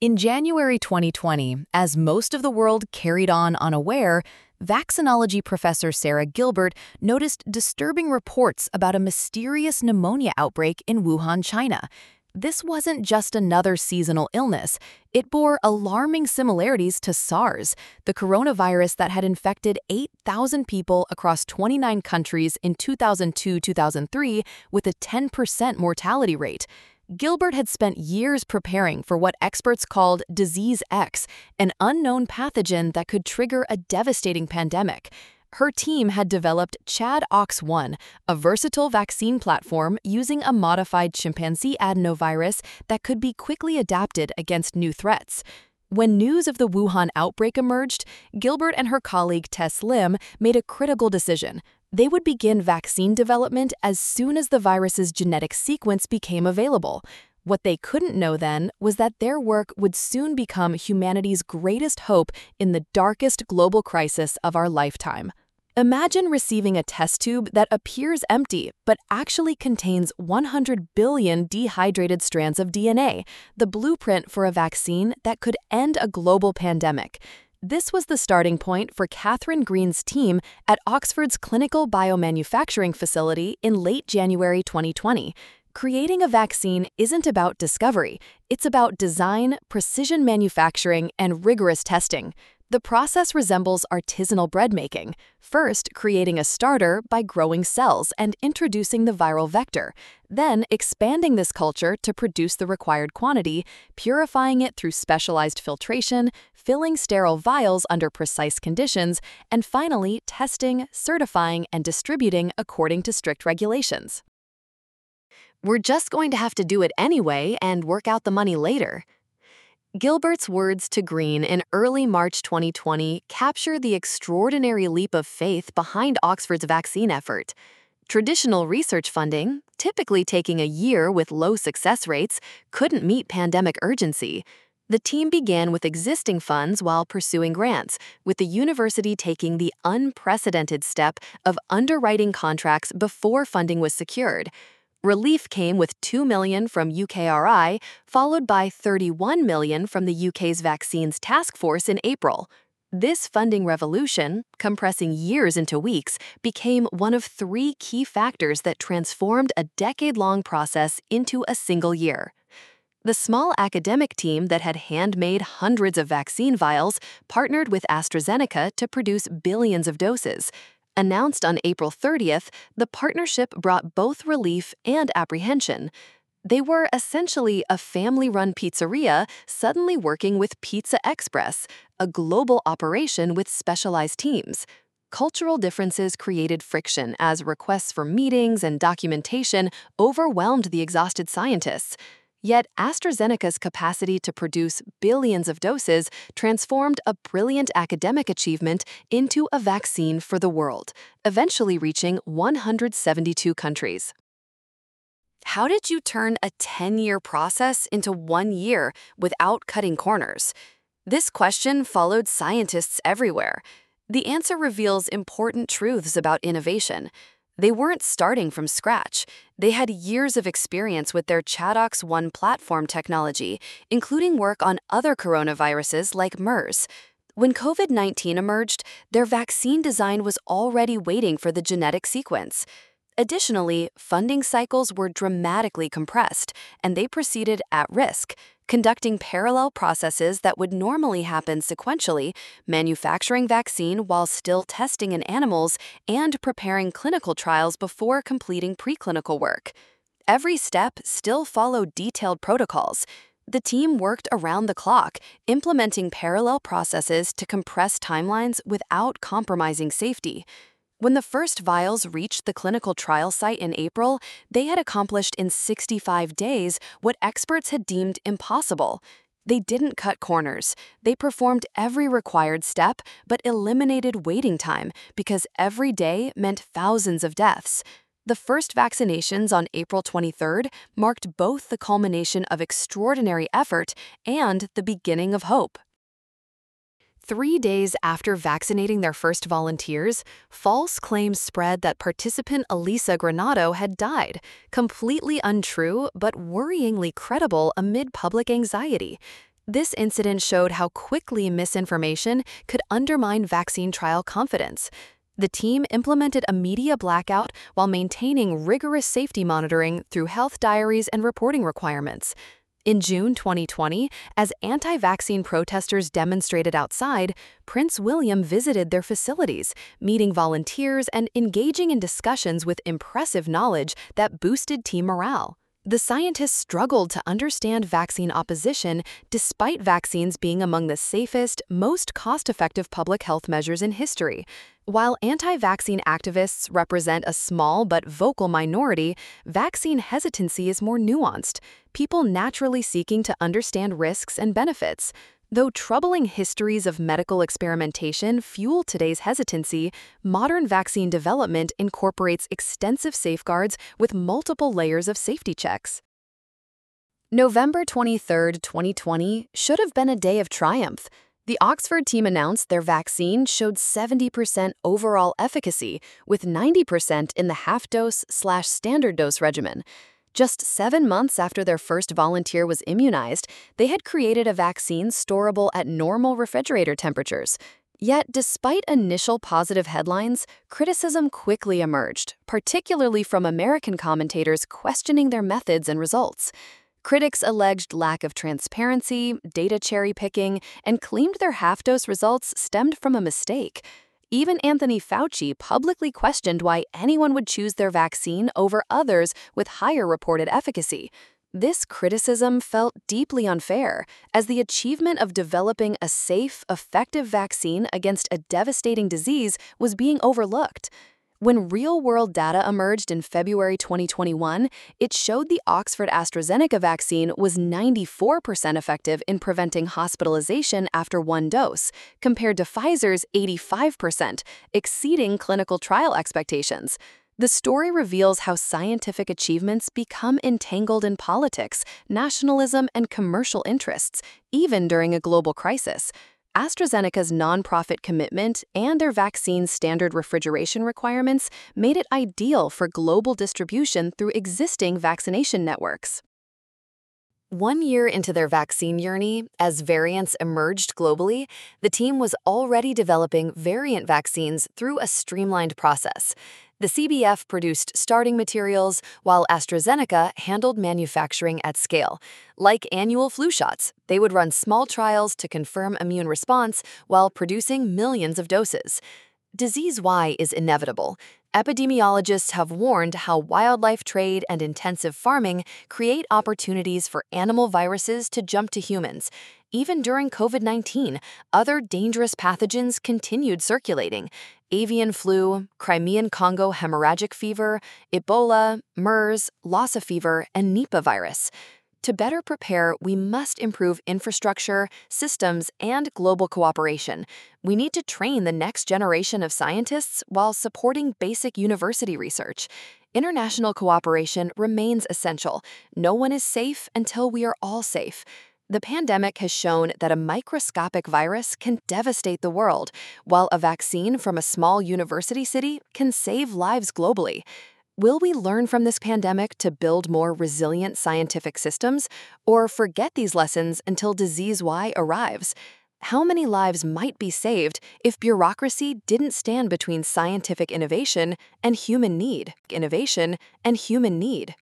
In January 2020, as most of the world carried on unaware, vaccinology professor Sarah Gilbert noticed disturbing reports about a mysterious pneumonia outbreak in Wuhan, China. This wasn't just another seasonal illness. It bore alarming similarities to SARS, the coronavirus that had infected 8,000 people across 29 countries in 2002-2003 with a 10% mortality rate. Gilbert had spent years preparing for what experts called Disease X, an unknown pathogen that could trigger a devastating pandemic. Her team had developed ChAdOx1, a versatile vaccine platform using a modified chimpanzee adenovirus that could be quickly adapted against new threats. When news of the Wuhan outbreak emerged, Gilbert and her colleague Tess Lim made a critical decision. They would begin vaccine development as soon as the virus's genetic sequence became available. What they couldn't know then was that their work would soon become humanity's greatest hope in the darkest global crisis of our lifetime. Imagine receiving a test tube that appears empty but actually contains 100 billion dehydrated strands of DNA, the blueprint for a vaccine that could end a global pandemic. This was the starting point for Catherine Green's team at Oxford's Clinical Biomanufacturing Facility in late January 2020. Creating a vaccine isn't about discovery. It's about design, precision manufacturing, and rigorous testing. The process resembles artisanal bread making, first creating a starter by growing cells and introducing the viral vector, then expanding this culture to produce the required quantity, purifying it through specialized filtration, filling sterile vials under precise conditions, and finally testing, certifying, and distributing according to strict regulations. We're just going to have to do it anyway and work out the money later. Gilbert's words to Green in early March 2020 capture the extraordinary leap of faith behind Oxford's vaccine effort. Traditional research funding, typically taking a year with low success rates, couldn't meet pandemic urgency. The team began with existing funds while pursuing grants, with the university taking the unprecedented step of underwriting contracts before funding was secured. Relief came with $2 million from UKRI, followed by $31 million from the UK's Vaccines Task Force in April. This funding revolution, compressing years into weeks, became one of three key factors that transformed a decade-long process into a single year. The small academic team that had handmade hundreds of vaccine vials partnered with AstraZeneca to produce billions of doses. Announced on April 30th, the partnership brought both relief and apprehension. They were essentially a family-run pizzeria suddenly working with Pizza Express, a global operation with specialized teams. Cultural differences created friction as requests for meetings and documentation overwhelmed the exhausted scientists. Yet AstraZeneca's capacity to produce billions of doses transformed a brilliant academic achievement into a vaccine for the world, eventually reaching 172 countries. How did you turn a 10-year process into 1 year without cutting corners? This question followed scientists everywhere. The answer reveals important truths about innovation. They weren't starting from scratch. They had years of experience with their ChAdOx1 platform technology, including work on other coronaviruses like MERS. When COVID-19 emerged, their vaccine design was already waiting for the genetic sequence. Additionally, funding cycles were dramatically compressed, and they proceeded at risk, conducting parallel processes that would normally happen sequentially, manufacturing vaccine while still testing in animals, and preparing clinical trials before completing preclinical work. Every step still followed detailed protocols. The team worked around the clock, implementing parallel processes to compress timelines without compromising safety. When the first vials reached the clinical trial site in April, they had accomplished in 65 days what experts had deemed impossible. They didn't cut corners. They performed every required step but eliminated waiting time because every day meant thousands of deaths. The first vaccinations on April 23rd marked both the culmination of extraordinary effort and the beginning of hope. 3 days after vaccinating their first volunteers, false claims spread that participant Elisa Granado had died, completely untrue but worryingly credible amid public anxiety. This incident showed how quickly misinformation could undermine vaccine trial confidence. The team implemented a media blackout while maintaining rigorous safety monitoring through health diaries and reporting requirements. In June 2020, as anti-vaccine protesters demonstrated outside, Prince William visited their facilities, meeting volunteers and engaging in discussions with impressive knowledge that boosted team morale. The scientists struggled to understand vaccine opposition despite vaccines being among the safest, most cost-effective public health measures in history. While anti-vaccine activists represent a small but vocal minority, vaccine hesitancy is more nuanced, people naturally seeking to understand risks and benefits. Though troubling histories of medical experimentation fuel today's hesitancy, modern vaccine development incorporates extensive safeguards with multiple layers of safety checks. November 23, 2020, should have been a day of triumph. The Oxford team announced their vaccine showed 70% overall efficacy, with 90% in the half-dose/standard dose regimen. Just 7 months after their first volunteer was immunized, they had created a vaccine storable at normal refrigerator temperatures. Yet, despite initial positive headlines, criticism quickly emerged, particularly from American commentators questioning their methods and results. Critics alleged lack of transparency, data cherry-picking, and claimed their half-dose results stemmed from a mistake. Even Anthony Fauci publicly questioned why anyone would choose their vaccine over others with higher reported efficacy. This criticism felt deeply unfair, as the achievement of developing a safe, effective vaccine against a devastating disease was being overlooked. When real-world data emerged in February 2021, it showed the Oxford-AstraZeneca vaccine was 94% effective in preventing hospitalization after one dose, compared to Pfizer's 85%, exceeding clinical trial expectations. The story reveals how scientific achievements become entangled in politics, nationalism, and commercial interests, even during a global crisis. AstraZeneca's nonprofit commitment and their vaccine's standard refrigeration requirements made it ideal for global distribution through existing vaccination networks. 1 year into their vaccine journey, as variants emerged globally, the team was already developing variant vaccines through a streamlined process. The CBF produced starting materials, while AstraZeneca handled manufacturing at scale. Like annual flu shots, they would run small trials to confirm immune response while producing millions of doses. Disease Y is inevitable. Epidemiologists have warned how wildlife trade and intensive farming create opportunities for animal viruses to jump to humans. Even during COVID-19, other dangerous pathogens continued circulating. Avian flu, Crimean Congo hemorrhagic fever, Ebola, MERS, Lassa fever, and Nipah virus. To better prepare, we must improve infrastructure, systems, and global cooperation. We need to train the next generation of scientists while supporting basic university research. International cooperation remains essential. No one is safe until we are all safe. The pandemic has shown that a microscopic virus can devastate the world, while a vaccine from a small university city can save lives globally. Will we learn from this pandemic to build more resilient scientific systems, or forget these lessons until disease Y arrives? How many lives might be saved if bureaucracy didn't stand between scientific innovation and human need?